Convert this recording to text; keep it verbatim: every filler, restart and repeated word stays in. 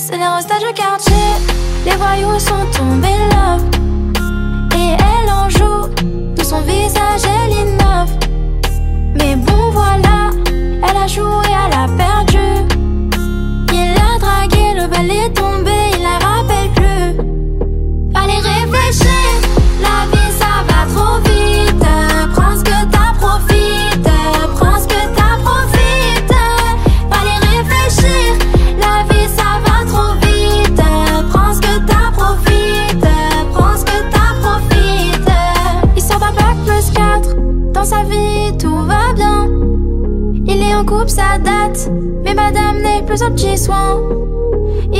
C'est les restes du quartier. Les voyous sont tombés là. Et elle en joue. De son visage elle innove. Mais bon voilà, elle a joué, elle a perdu. Il a dragué, le bal est tombé, il la rappelle plus. Allez réfléchir, la vie ça va trop vite. Prends ce que t'as, profite. Prends ce que t'as, profite. Allez réfléchir, la vie ça va trop vite. Prends ce que t'as, profite. Prends ce que t'as, profite. Il sort d'un bac plus quatre. Dans sa vie tout va bien. Il est en couple, ça date. Mais madame n'est plus un petit soin.